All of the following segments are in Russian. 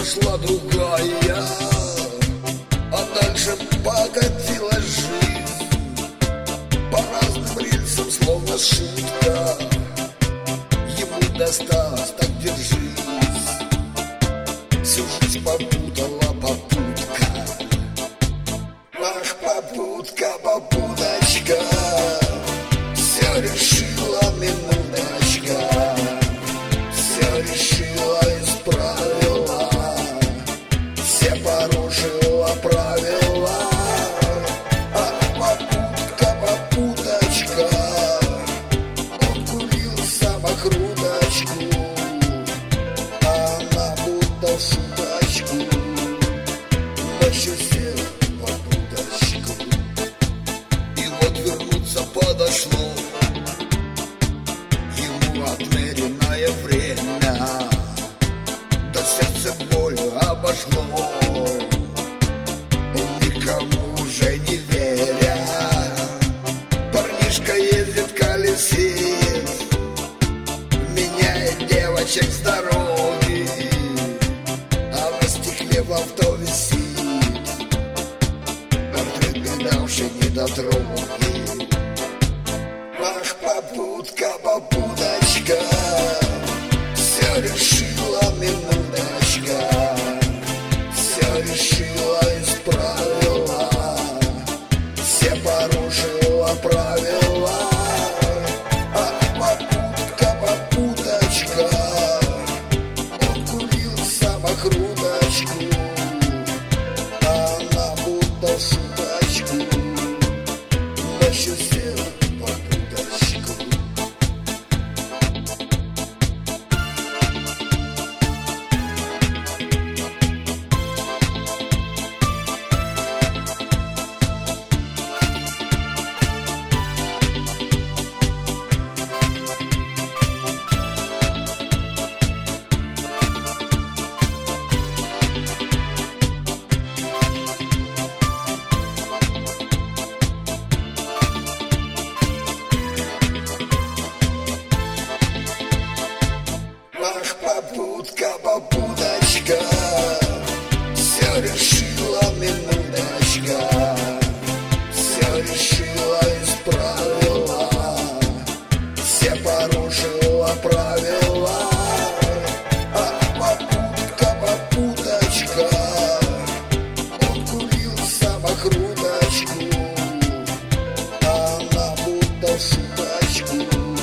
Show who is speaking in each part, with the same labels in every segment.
Speaker 1: пошла другая, а дальше покатила жизнь по разным рельсам, словно шутка. Ему досталось, так держись. Всю жизнь попутала попутка. Ах, попутка, попуточка, все решила минуточка, все решила, исправила, все порушила правила. Ах, попутка, попуточка, он курил самокруточку, а она будто в шуточку пощусела попуточку. И вот вернуться подошло ему отмеренное время, до сердца болью обошло. Он никому уже не веря, парнишка ездит, колесит, меняет девочек с дороги, а на стекле в авто висит портрет видавшей недотроги. Ах, попутка, попуточка, все решила минуточка, все решила, исправила, все порушила правила. Ах, попутка, попуточка, он курил самокруточку, а она будто в шуточку пощусела попуточку. Ах, попутка, попуточка, все решила минуточка, все решила, исправила, все порушила правила. Ах, попутка, попуточка, он курил самокруточку, а она будто в шуточку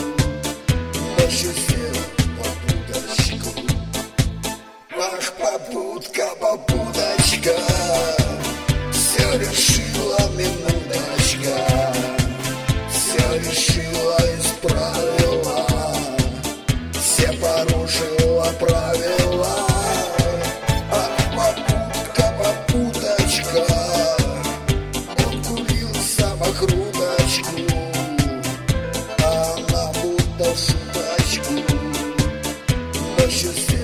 Speaker 1: пощусела попуточку. Ах, попутка, попуточка, все решила минуточка, все решила, исправила, все порушила правила. Ах, попутка, попуточка, он курил самокруточку, а она будто в шуточку пощусела